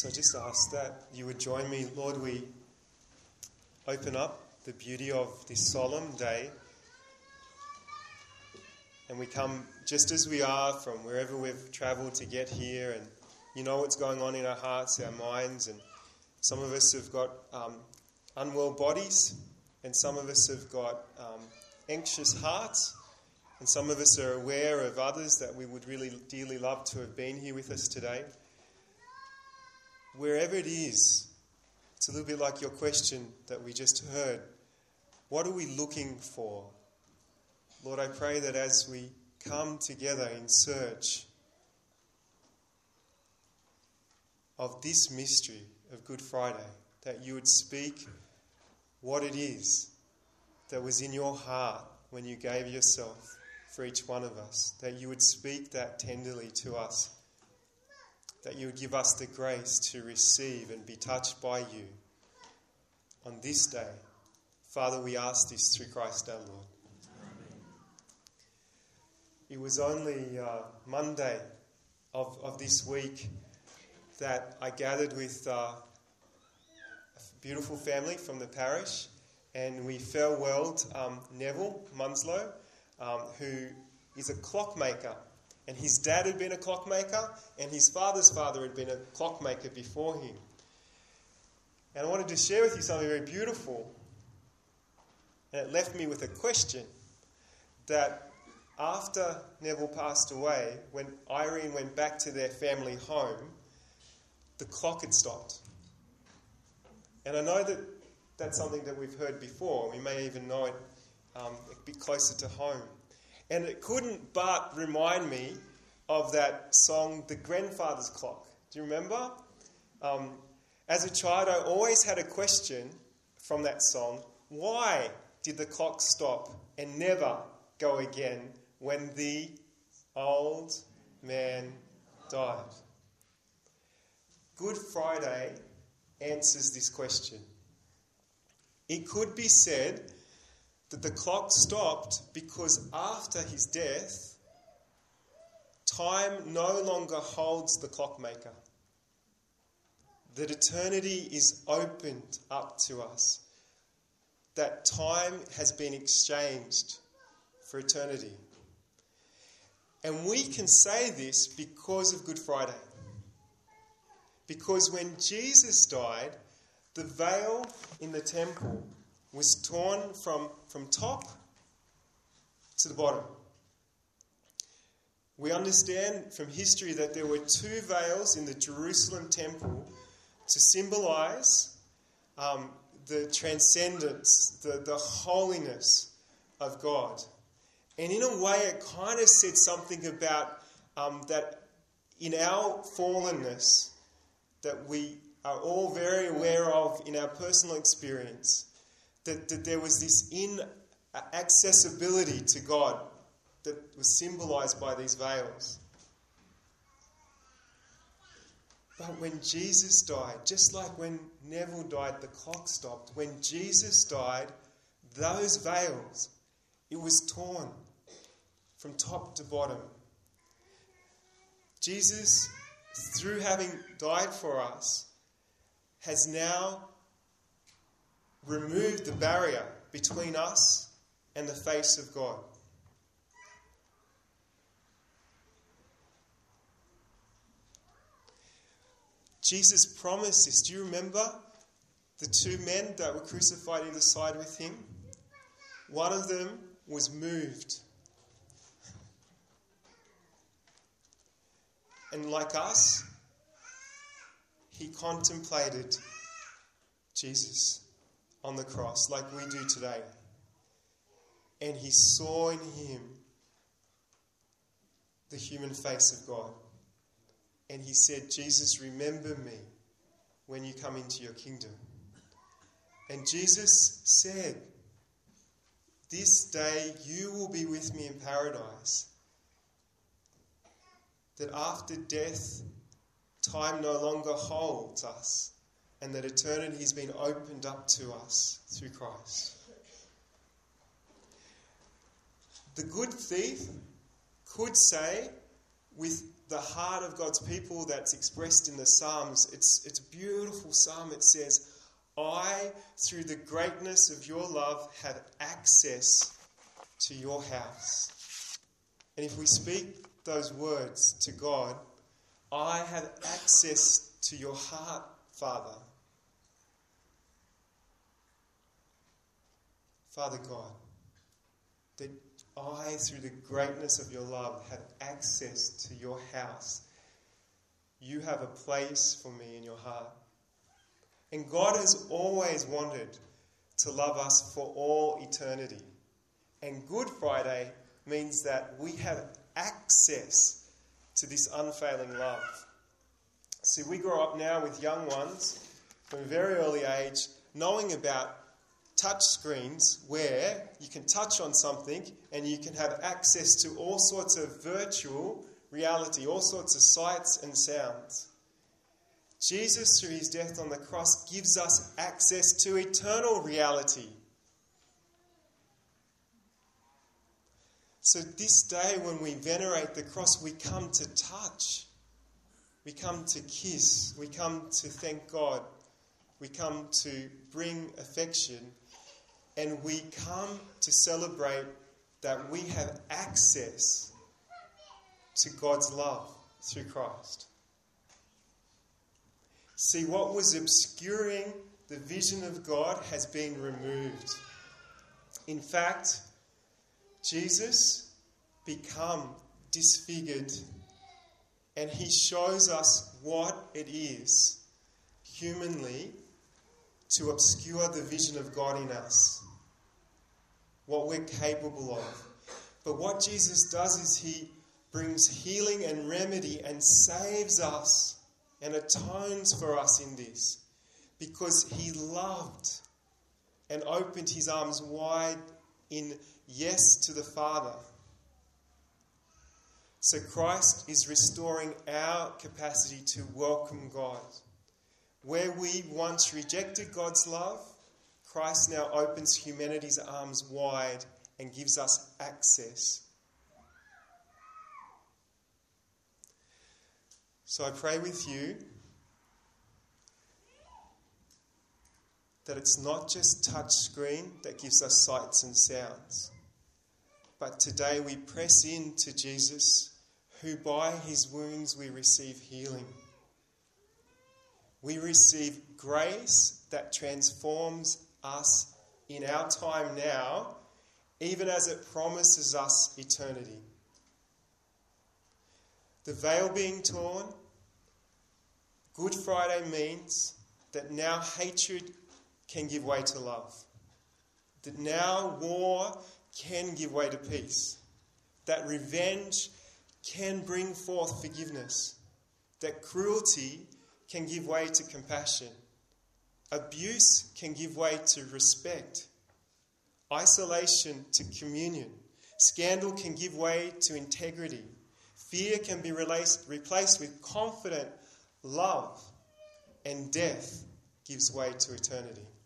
So I just ask that you would join me. Lord, we open up the beauty of this solemn day, and we come just as we are from wherever we've travelled to get here, and you know what's going on in our hearts, our minds, and some of us have got unwell bodies, and some of us have got anxious hearts, and some of us are aware of others that we would really dearly love to have been here with us today. Wherever it is, it's a little bit like your question that we just heard. What are we looking for? Lord, I pray that as we come together in search of this mystery of Good Friday, that you would speak what it is that was in your heart when you gave yourself for each one of us, that you would speak that tenderly to us, that you would give us the grace to receive and be touched by you on this day. Father, we ask this through Christ our Lord. Amen. It was only Monday of this week that I gathered with a beautiful family from the parish, and we farewelled Neville Munslow, who is a clockmaker. And his dad had been a clockmaker, and his father's father had been a clockmaker before him. And I wanted to share with you something very beautiful. And it left me with a question that after Neville passed away, when Irene went back to their family home, the clock had stopped. And I know that that's something that we've heard before. We may even know it a bit closer to home. And it couldn't but remind me of that song, The Grandfather's Clock. Do you remember? As a child, I always had a question from that song. Why did the clock stop and never go again when the old man died? Good Friday answers this question. It could be said that the clock stopped because after his death, time no longer holds the clockmaker. That eternity is opened up to us. That time has been exchanged for eternity. And we can say this because of Good Friday. Because when Jesus died, the veil in the temple was torn from top to the bottom. We understand from history that there were two veils in the Jerusalem temple to symbolize the transcendence, the holiness of God. And in a way, it kind of said something about that in our fallenness that we are all very aware of in our personal experience, that there was this inaccessibility to God that was symbolized by these veils. But when Jesus died, just like when Neville died, the clock stopped. When Jesus died, those veils, it was torn from top to bottom. Jesus, through having died for us, has now removed the barrier between us and the face of God. Jesus promised this. Do you remember the two men that were crucified either side with him? One of them was moved. And like us, he contemplated Jesus on the cross like we do today. And he saw in him the human face of God. And he said, Jesus, remember me when you come into your kingdom. And Jesus said, this day you will be with me in paradise. That after death, time no longer holds us, and that eternity has been opened up to us through Christ. The good thief could say with the heart of God's people that's expressed in the Psalms. It's a beautiful psalm. It says, I, through the greatness of your love, have access to your house. And if we speak those words to God, I have access to your heart, Father. Father God, that I, through the greatness of your love, have access to your house. You have a place for me in your heart. And God has always wanted to love us for all eternity. And Good Friday means that we have access to this unfailing love. See, we grow up now with young ones from a very early age knowing about touch screens where you can touch on something and you can have access to all sorts of virtual reality, all sorts of sights and sounds. Jesus, through his death on the cross, gives us access to eternal reality. So this day when we venerate the cross, we come to touch. We come to kiss. We come to thank God. We come to bring affection. And we come to celebrate that we have access to God's love through Christ. See, what was obscuring the vision of God has been removed. In fact, Jesus became disfigured, and he shows us what it is humanly to obscure the vision of God in us, what we're capable of. But what Jesus does is he brings healing and remedy and saves us and atones for us in this, because he loved and opened his arms wide in yes to the Father. So Christ is restoring our capacity to welcome God. Where we once rejected God's love, Christ now opens humanity's arms wide and gives us access. So I pray with you that it's not just touch screen that gives us sights and sounds, but today we press into Jesus, who by his wounds we receive healing. We receive grace that transforms us in our time now, even as it promises us eternity. The veil being torn, Good Friday means that now hatred can give way to love. That now war can give way to peace. That revenge can bring forth forgiveness. That cruelty can give way to compassion. Abuse can give way to respect. Isolation to communion. Scandal can give way to integrity. Fear can be replaced with confident love. And death gives way to eternity.